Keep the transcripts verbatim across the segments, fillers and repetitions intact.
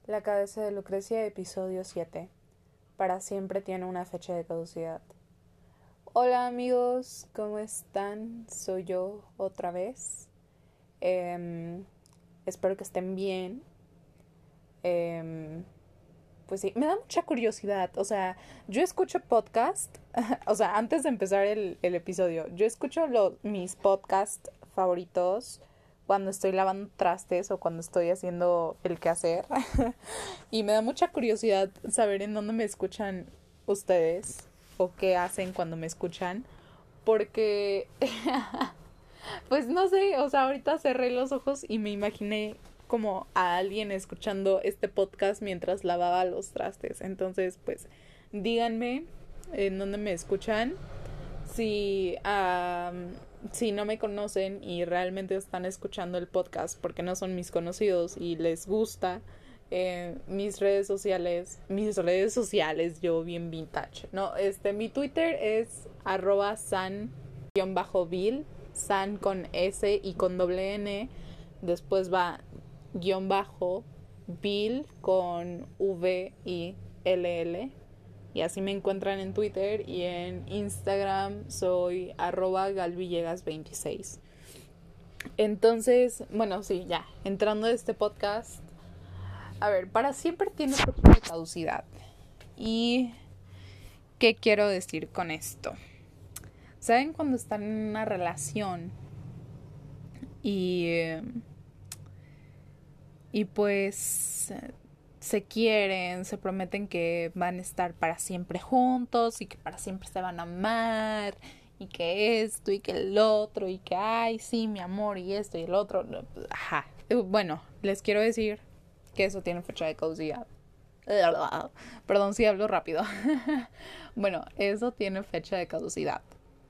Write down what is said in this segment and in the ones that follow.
La cabeza de Lucrecia, episodio siete. Para siempre tiene una fecha de caducidad. Hola amigos, ¿cómo están? Soy yo otra vez. Eh, espero que estén bien. Eh, pues sí, me da mucha curiosidad. O sea, yo escucho podcast. O sea, antes de empezar el, el episodio, yo escucho lo, mis podcasts favoritos cuando estoy lavando trastes o cuando estoy haciendo el quehacer. Y me da mucha curiosidad saber en dónde me escuchan ustedes o qué hacen cuando me escuchan. Porque, pues no sé, o sea, ahorita cerré los ojos y me imaginé como a alguien escuchando este podcast mientras lavaba los trastes. Entonces, pues, díganme en dónde me escuchan. Si, um, si no me conocen y realmente están escuchando el podcast porque no son mis conocidos y les gusta, eh, mis redes sociales, mis redes sociales, yo bien vintage, no, este, mi Twitter es arroba san-bill, san con S y con doble N, después va guión bajo, bill con V y L L. Y así me encuentran en Twitter y en Instagram soy arroba galvillegas veintiséis. Entonces, bueno, sí, ya, entrando a este podcast. A ver, para siempre tiene fecha de caducidad. ¿Y qué quiero decir con esto? ¿Saben cuando están en una relación y, y pues se quieren, se prometen que van a estar para siempre juntos y que para siempre se van a amar y que esto y que el otro y que ay, sí, mi amor y esto y el otro? Ajá. Bueno, les quiero decir que eso tiene fecha de caducidad. Perdón si hablo rápido. Bueno, eso tiene fecha de caducidad.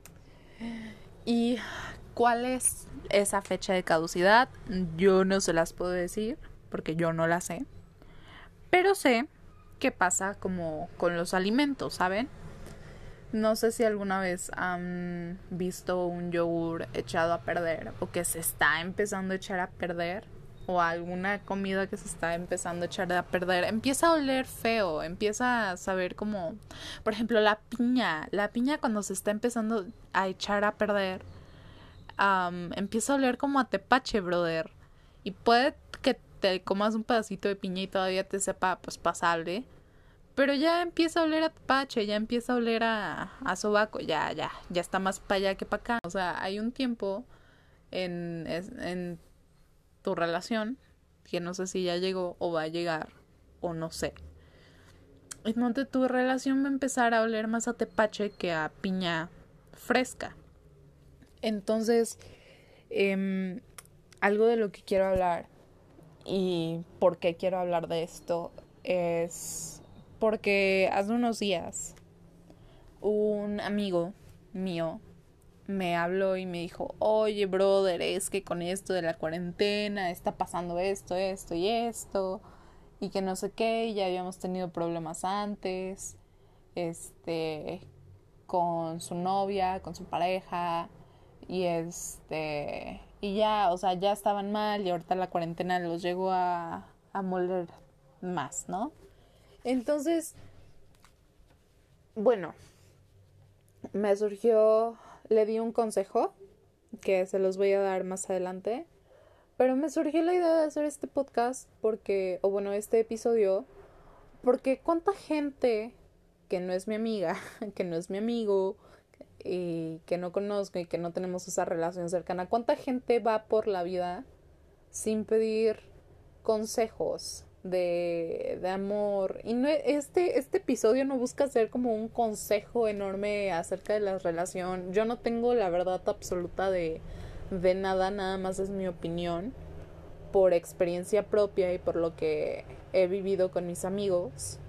¿Y cuál es esa fecha de caducidad? Yo no se las puedo decir porque yo no la sé. Pero sé qué pasa como con los alimentos, ¿saben? No sé si alguna vez han visto un yogur echado a perder o que se está empezando a echar a perder, o alguna comida que se está empezando a echar a perder. Empieza a oler feo, empieza a saber como, por ejemplo, la piña. La piña cuando se está empezando a echar a perder, um, empieza a oler como a tepache, brother. Y puede que te comas un pedacito de piña y todavía te sepa pues pasable, pero ya empieza a oler a tepache, ya empieza a oler a, a sobaco, ya, ya, ya está más para allá que para acá. O sea, hay un tiempo en, en tu relación que no sé si ya llegó o va a llegar, o no sé. Entonces tu relación va a empezar a oler más a tepache que a piña fresca. Entonces, eh, algo de lo que quiero hablar y por qué quiero hablar de esto es porque hace unos días un amigo mío me habló y me dijo, oye brother, es que con esto de la cuarentena está pasando esto, esto y esto, y que no sé qué, ya habíamos tenido problemas antes, este, con su novia, con su pareja, y este, y ya, o sea, ya estaban mal y ahorita la cuarentena los llegó a, a moler más, ¿no? Entonces, bueno, me surgió, le di un consejo que se los voy a dar más adelante, pero me surgió la idea de hacer este podcast porque, o bueno, este episodio, porque cuánta gente que no es mi amiga, que no es mi amigo y que no conozco y que no tenemos esa relación cercana, cuánta gente va por la vida sin pedir consejos de, de amor. Y no, este, este episodio no busca ser como un consejo enorme acerca de la relación. Yo no tengo la verdad absoluta de, de nada, nada más es mi opinión por experiencia propia y por lo que he vivido con mis amigos.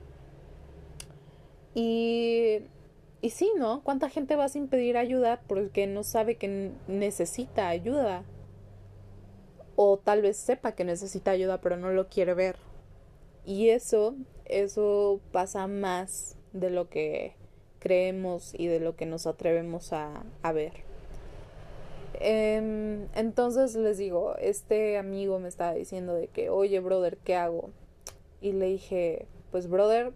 Y, y sí, ¿no? ¿Cuánta gente va sin pedir ayuda porque no sabe que necesita ayuda? O tal vez sepa que necesita ayuda pero no lo quiere ver. Y eso, eso pasa más de lo que creemos y de lo que nos atrevemos a, a ver. Eh, entonces les digo, este amigo me estaba diciendo de que, oye brother, ¿qué hago? Y le dije, pues brother,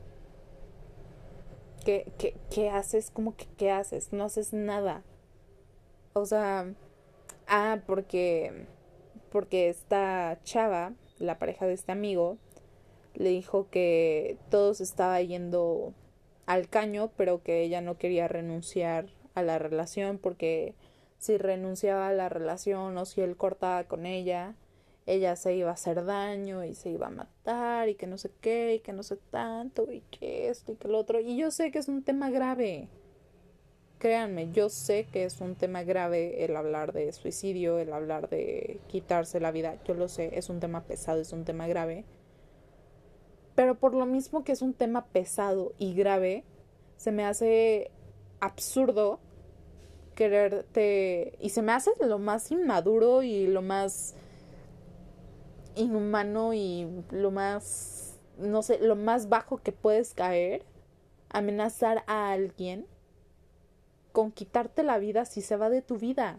¿qué, qué, qué haces? ¿Cómo que qué haces? No haces nada. O sea, ah, porque, porque esta chava, la pareja de este amigo, le dijo que todo se estaba yendo al caño, pero que ella no quería renunciar a la relación porque si renunciaba a la relación o si él cortaba con ella, ella se iba a hacer daño y se iba a matar y que no sé qué y que no sé tanto y que esto y que lo otro. Y yo sé que es un tema grave. Créanme, yo sé que es un tema grave el hablar de suicidio, el hablar de quitarse la vida. Yo lo sé, es un tema pesado, es un tema grave. Pero por lo mismo que es un tema pesado y grave, se me hace absurdo quererte... Y se me hace lo más inmaduro y lo más inhumano y lo más... No sé, lo más bajo que puedes caer. Amenazar a alguien con quitarte la vida si se va de tu vida.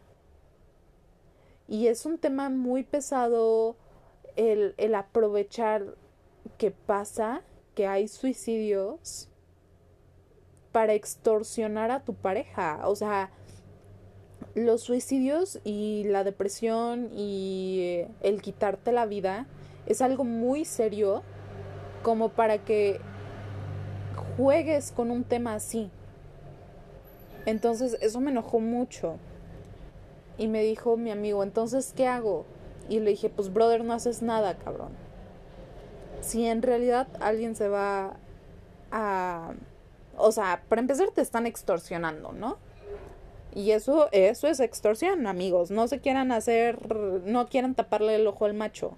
Y es un tema muy pesado el, el aprovechar que pasa, que hay suicidios para extorsionar a tu pareja. O sea, los suicidios y la depresión y el quitarte la vida es algo muy serio como para que juegues con un tema así. Entonces eso me enojó mucho. Y me dijo mi amigo, entonces, ¿qué hago? Y le dije, pues brother, no haces nada, cabrón. Si en realidad alguien se va a... O sea, para empezar te están extorsionando, ¿no? Y eso, eso es extorsión, amigos. No se quieran hacer, no quieran taparle el ojo al macho.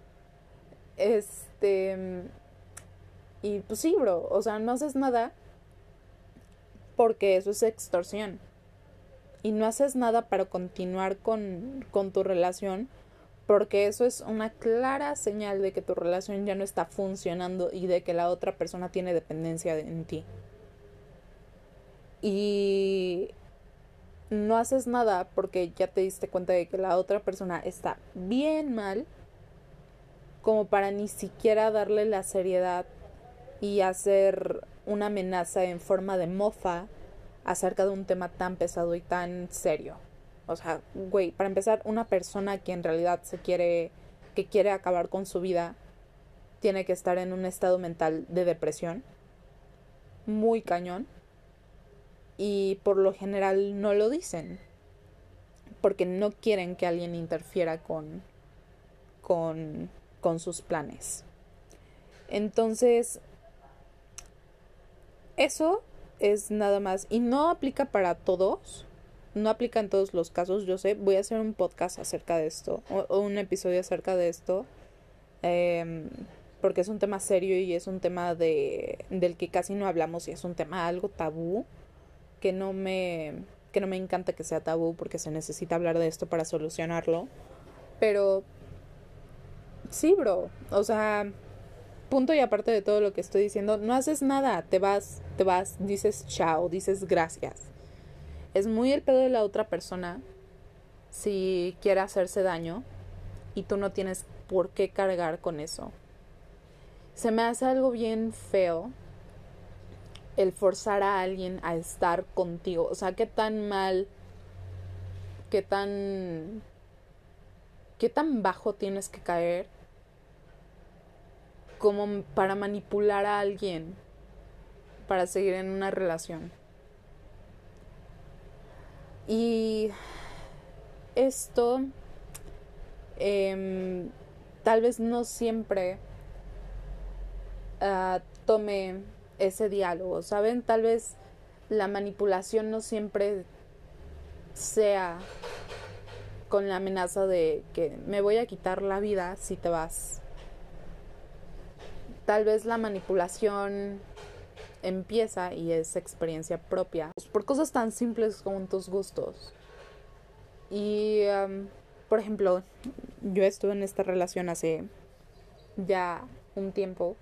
Este... Y pues sí, bro, o sea, no haces nada porque eso es extorsión. Y no haces nada para continuar con, con tu relación porque eso es una clara señal de que tu relación ya no está funcionando y de que la otra persona tiene dependencia en ti. Y no haces nada porque ya te diste cuenta de que la otra persona está bien mal como para ni siquiera darle la seriedad y hacer una amenaza en forma de mofa acerca de un tema tan pesado y tan serio. O sea, güey, para empezar, una persona que en realidad se quiere, que quiere acabar con su vida, tiene que estar en un estado mental de depresión muy cañón y por lo general no lo dicen porque no quieren que alguien interfiera con con con sus planes. Entonces, eso es nada más y no aplica para todos. No aplica en todos los casos, yo sé. Voy a hacer un podcast acerca de esto o, o un episodio acerca de esto. Eh, porque es un tema serio y es un tema de del que casi no hablamos y es un tema algo tabú que no me que no me encanta que sea tabú porque se necesita hablar de esto para solucionarlo. Pero sí, bro, o sea, punto y aparte de todo lo que estoy diciendo, no haces nada, te vas, te vas, dices chao, dices gracias. Es muy el pedo de la otra persona si quiere hacerse daño y tú no tienes por qué cargar con eso. Se me hace algo bien feo el forzar a alguien a estar contigo. O sea, qué tan mal, qué tan, qué tan bajo tienes que caer como para manipular a alguien para seguir en una relación. Y esto eh, tal vez no siempre uh, tome ese diálogo, ¿saben? Tal vez la manipulación no siempre sea con la amenaza de que me voy a quitar la vida si te vas. Tal vez la manipulación empieza y es experiencia propia por cosas tan simples como tus gustos. Y um, por ejemplo, yo estuve en esta relación hace ya un tiempo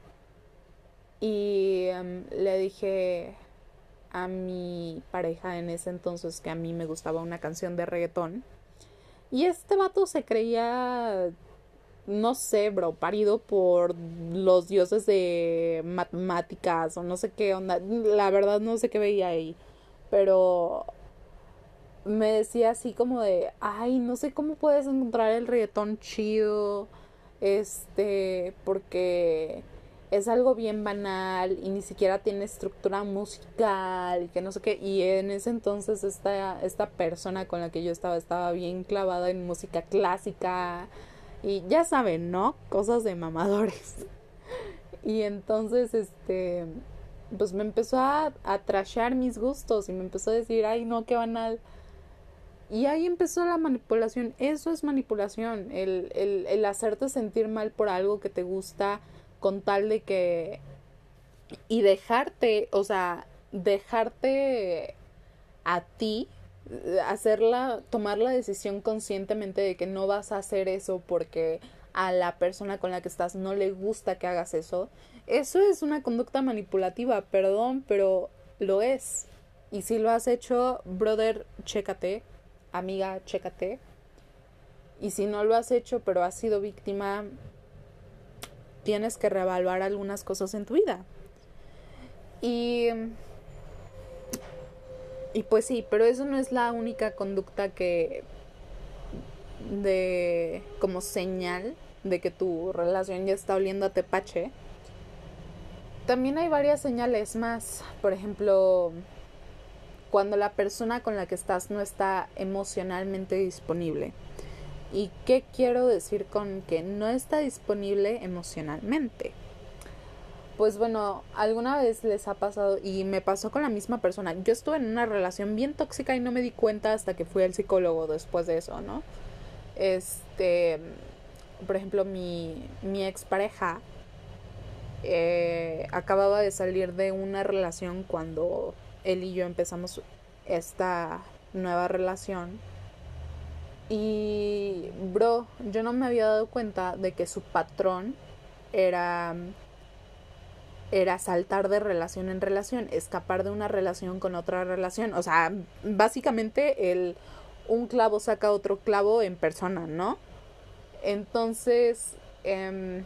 y um, le dije a mi pareja en ese entonces que a mí me gustaba una canción de reggaetón y este vato se creía no sé, bro, parido por los dioses de matemáticas o no sé qué onda. La verdad no sé qué veía ahí. Pero me decía así como de, ay, no sé cómo puedes encontrar el reggaetón chido, este, porque es algo bien banal y ni siquiera tiene estructura musical y que no sé qué. Y en ese entonces esta, esta persona con la que yo estaba estaba bien clavada en música clásica y ya saben, ¿no? Cosas de mamadores. Y entonces, este, pues me empezó a, a trashear mis gustos y me empezó a decir, ay, no, qué banal. Y ahí empezó la manipulación. Eso es manipulación. El, el, el hacerte sentir mal por algo que te gusta con tal de que... Y dejarte, o sea, dejarte a ti, hacerla, tomar la decisión conscientemente de que no vas a hacer eso porque a la persona con la que estás no le gusta que hagas eso. Eso es una conducta manipulativa, perdón, pero lo es. Y si lo has hecho, brother, chécate, amiga, chécate. Y si no lo has hecho, pero has sido víctima, tienes que reevaluar algunas cosas en tu vida. Y... Y pues sí, pero eso no es la única conducta que... de... como señal de que tu relación ya está oliendo a tepache. También hay varias señales más. Por ejemplo, cuando la persona con la que estás no está emocionalmente disponible. ¿Y qué quiero decir con que no está disponible emocionalmente? Pues bueno, alguna vez les ha pasado, y me pasó con la misma persona. Yo estuve en una relación bien tóxica y no me di cuenta hasta que fui al psicólogo después de eso, ¿no? Este, por ejemplo, mi, mi expareja eh, acababa de salir de una relación cuando él y yo empezamos esta nueva relación. Y, bro, yo no me había dado cuenta de que su patrón era era saltar de relación en relación, escapar de una relación con otra relación. O sea, básicamente el un clavo saca otro clavo en persona, ¿no? Entonces, eh,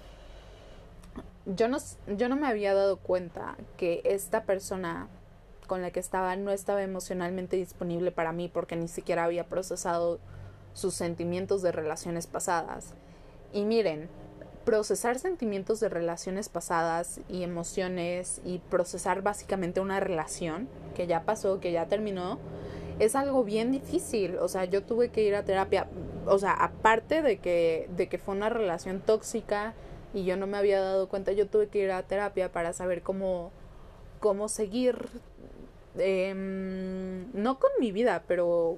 yo, no, yo no me había dado cuenta que esta persona con la que estaba no estaba emocionalmente disponible para mí porque ni siquiera había procesado sus sentimientos de relaciones pasadas. Y miren, procesar sentimientos de relaciones pasadas y emociones y procesar básicamente una relación que ya pasó, que ya terminó, es algo bien difícil. O sea, yo tuve que ir a terapia. O sea, aparte de que, de que fue una relación tóxica y yo no me había dado cuenta, yo tuve que ir a terapia para saber cómo, cómo seguir, eh, no con mi vida, pero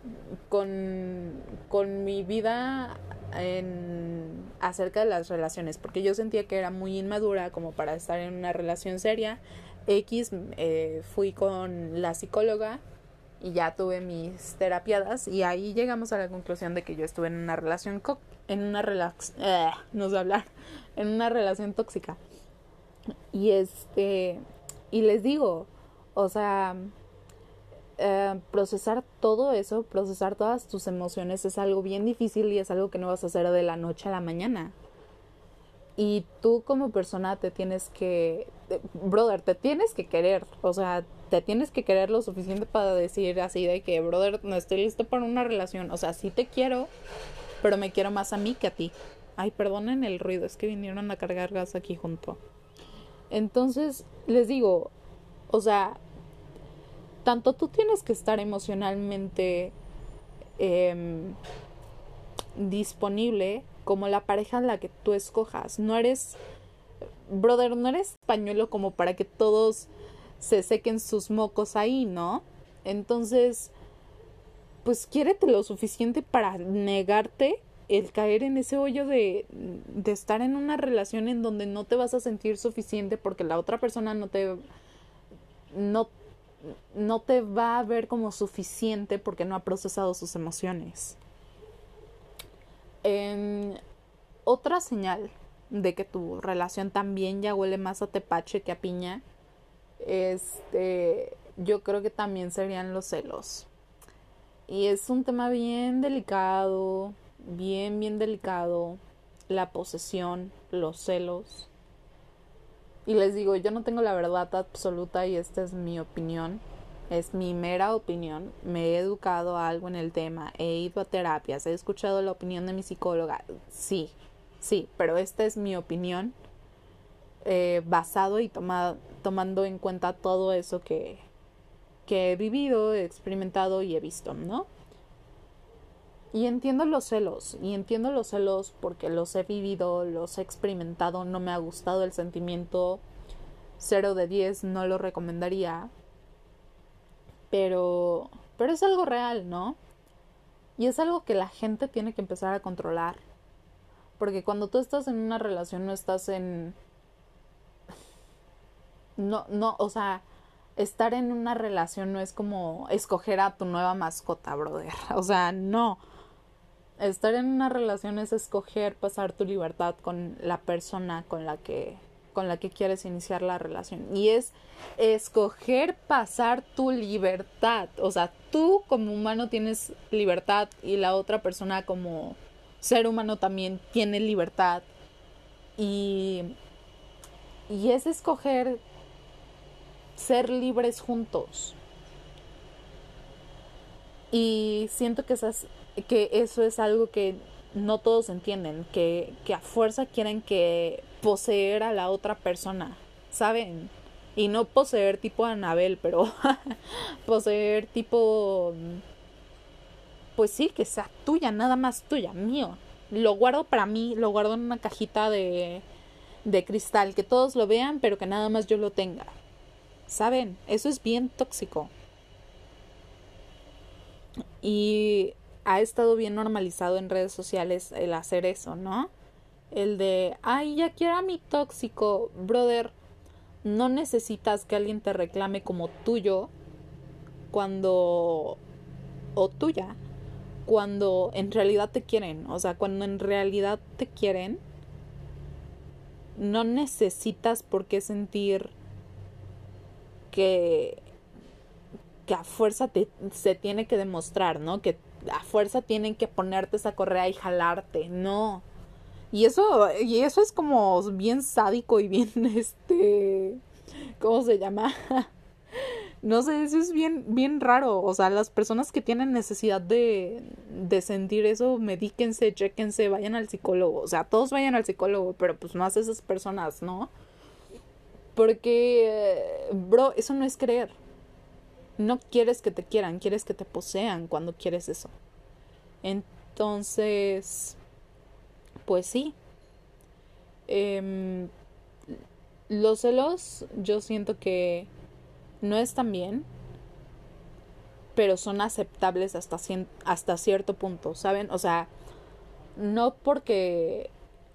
con, con mi vida en acerca de las relaciones, porque yo sentía que era muy inmadura como para estar en una relación seria. X, eh, fui con la psicóloga y ya tuve mis terapiadas y ahí llegamos a la conclusión de que yo estuve en una relación co- en una relax eh, no sé hablar en una relación tóxica. Y este y les digo, o sea, eh, procesar todo eso, procesar todas tus emociones es algo bien difícil y es algo que no vas a hacer de la noche a la mañana. Y tú como persona te tienes que, brother, te tienes que querer, o sea, te tienes que querer lo suficiente para decir así de que, brother, no estoy listo para una relación. O sea, sí te quiero, pero me quiero más a mí que a ti. Ay, perdonen el ruido, es que vinieron a cargar gas aquí junto. Entonces, les digo, o sea, tanto tú tienes que estar emocionalmente eh, disponible como la pareja en la que tú escojas. No eres, brother, no eres pañuelo como para que todos se sequen sus mocos ahí, ¿no? Entonces, pues quiérete lo suficiente para negarte el caer en ese hoyo de, de estar en una relación en donde no te vas a sentir suficiente porque la otra persona no te no, no te va a ver como suficiente porque no ha procesado sus emociones. Eh, otra señal de que tu relación también ya huele más a tepache que a piña, este, yo creo que también serían los celos. Y es un tema bien delicado, bien, bien delicado. la posesión, los celos. Y les digo, yo no tengo la verdad absoluta y esta es mi opinión. Es mi mera opinión. Me he educado a algo en el tema. He ido a terapias. He escuchado la opinión de mi psicóloga. Sí, sí, pero esta es mi opinión. Eh, basado y toma, tomando en cuenta todo eso que, que he vivido, he experimentado y he visto, ¿no? Y entiendo los celos. Y entiendo los celos porque los he vivido, los he experimentado. No me ha gustado el sentimiento. Cero de diez no lo recomendaría. Pero, pero es algo real, ¿no? Y es algo que la gente tiene que empezar a controlar. Porque cuando tú estás en una relación no estás en... No, no, o sea, estar en una relación no es como escoger a tu nueva mascota, brother. O sea, no. Estar en una relación es escoger pasar tu libertad con la persona con la que con la que quieres iniciar la relación. Y es escoger pasar tu libertad. O sea, tú como humano tienes libertad y la otra persona como ser humano también tiene libertad. Y, y es escoger ser libres juntos. Y siento que, esas, que eso es algo que no todos entienden, que, que a fuerza quieren que poseer a la otra persona, ¿saben? Y no poseer tipo Anabel, pero poseer tipo, pues sí, que sea tuya, nada más tuya, mío. Lo guardo para mí, lo guardo en una cajita de, de cristal, que todos lo vean, pero que nada más yo lo tenga. ¿Saben? Eso es bien tóxico. Y ha estado bien normalizado en redes sociales el hacer eso, ¿no? El de, ay, ya quiero a mi tóxico. Brother, no necesitas que alguien te reclame como tuyo cuando... o tuya, cuando en realidad te quieren. O sea, cuando en realidad te quieren, no necesitas por qué sentir que... que a fuerza te, se tiene que demostrar, ¿no? Que a fuerza tienen que ponerte esa correa y jalarte, no. Y eso, y eso es como bien sádico y bien, este, ¿cómo se llama? No sé, eso es bien, bien raro. O sea, las personas que tienen necesidad de, de sentir eso, medíquense, chéquense, vayan al psicólogo. O sea, todos vayan al psicólogo, pero pues más esas personas, ¿no? Porque, bro, eso no es querer. No quieres que te quieran, quieres que te posean cuando quieres eso. Entonces, pues sí. Eh, los celos yo siento que no están bien, pero son aceptables hasta, cien, hasta cierto punto, ¿saben? O sea, no porque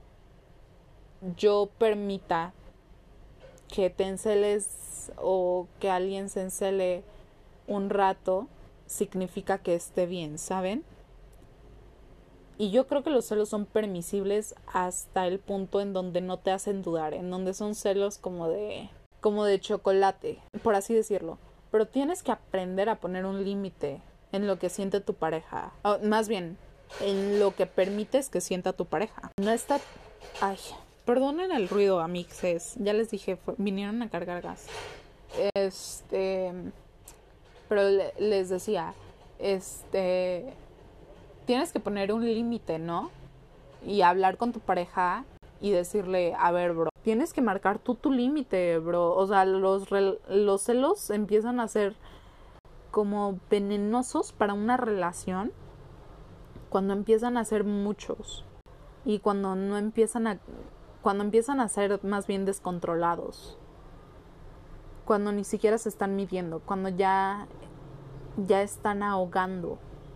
yo permita que te enceles o que alguien se encele un rato, significa que esté bien, ¿saben? Y yo creo que los celos son permisibles hasta el punto en donde no te hacen dudar, en donde son celos como de como de chocolate, por así decirlo. Pero tienes que aprender a poner un límite en lo que siente tu pareja. O, más bien, en lo que permites que sienta tu pareja. No está... Ay, perdonen el ruido, amixes. Ya les dije, fue... vinieron a cargar gas. Este... Pero le, les decía, este... tienes que poner un límite, ¿no? Y hablar con tu pareja y decirle, a ver, bro, tienes que marcar tú tu límite, bro. O sea, los, los celos empiezan a ser como venenosos para una relación cuando empiezan a ser muchos y cuando no empiezan a cuando empiezan a ser más bien descontrolados, cuando ni siquiera se están midiendo, cuando ya ya están ahogando.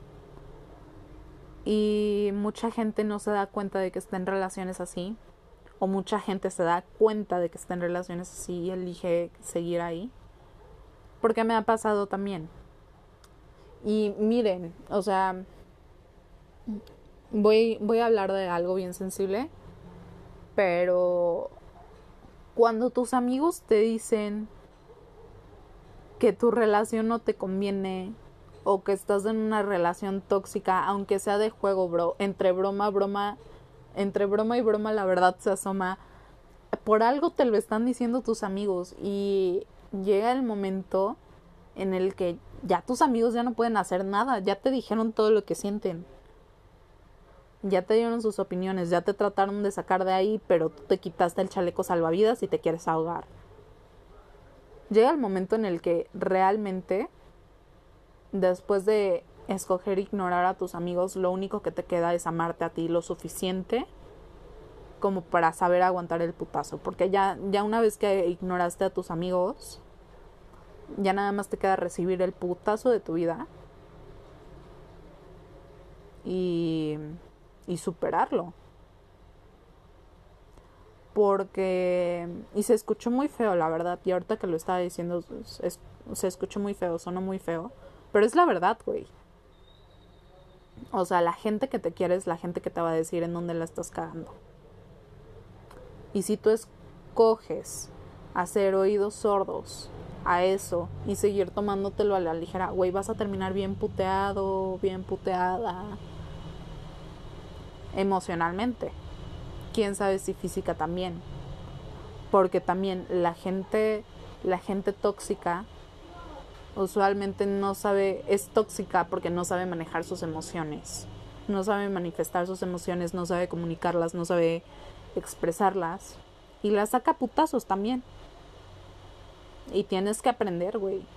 Y mucha gente no se da cuenta de que está en relaciones así, o mucha gente se da cuenta de que está en relaciones así y elige seguir ahí, porque me ha pasado también. Y miren, o sea, voy, voy a hablar de algo bien sensible, pero cuando tus amigos te dicen que tu relación no te conviene o que estás en una relación tóxica, aunque sea de juego, bro, entre broma, broma, entre broma y broma la verdad se asoma. Por algo te lo están diciendo tus amigos y llega el momento en el que ya tus amigos ya no pueden hacer nada, ya te dijeron todo lo que sienten. Ya te dieron sus opiniones, ya te trataron de sacar de ahí, pero tú te quitaste el chaleco salvavidas y te quieres ahogar. Llega el momento en el que realmente, después de escoger ignorar a tus amigos, lo único que te queda es amarte a ti lo suficiente como para saber aguantar el putazo. Porque ya, ya una vez que ignoraste a tus amigos, ya nada más te queda recibir el putazo de tu vida y, y superarlo. Porque... Y se escuchó muy feo, la verdad. Y ahorita que lo estaba diciendo, es, se escuchó muy feo, sonó muy feo. Pero es la verdad, güey. O sea, la gente que te quiere es la gente que te va a decir en dónde la estás cagando. Y si tú escoges hacer oídos sordos a eso y seguir tomándotelo a la ligera, güey, vas a terminar bien puteado, bien puteada. Emocionalmente. Quién sabe si física también. Porque también la gente, la gente tóxica usualmente no sabe, es tóxica porque no sabe manejar sus emociones. No sabe manifestar sus emociones, no sabe comunicarlas, no sabe expresarlas. Y las saca a putazos también. Y tienes que aprender, güey.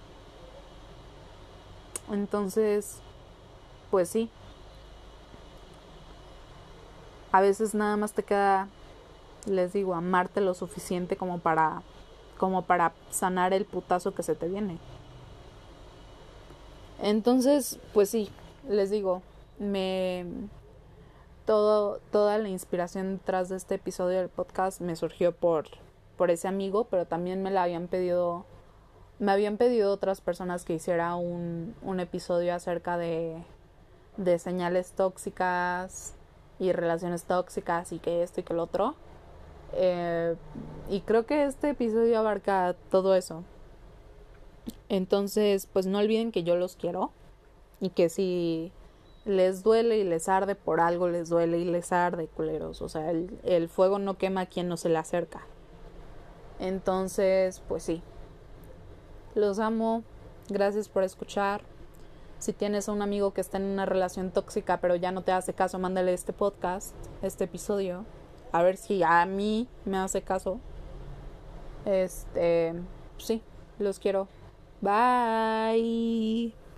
Entonces, pues sí. A veces nada más te queda, les digo, amarte lo suficiente como para, como para sanar el putazo que se te viene. Entonces, pues sí, les digo, me todo, toda la inspiración detrás de este episodio del podcast me surgió por, por ese amigo, pero también me la habían pedido, me habían pedido otras personas que hiciera un, un episodio acerca de, de señales tóxicas y relaciones tóxicas y que esto y que lo otro. Eh, y creo que este episodio abarca todo eso. Entonces, pues no olviden que yo los quiero y que si les duele y les arde por algo, les duele y les arde, culeros. O sea, el, el fuego no quema a quien no se le acerca. Entonces, pues sí. Los amo. Gracias por escuchar. Si tienes a un amigo que está en una relación tóxica pero ya no te hace caso, mándale este podcast, este episodio. A ver si a mí me hace caso. Este, sí, los quiero. Bye.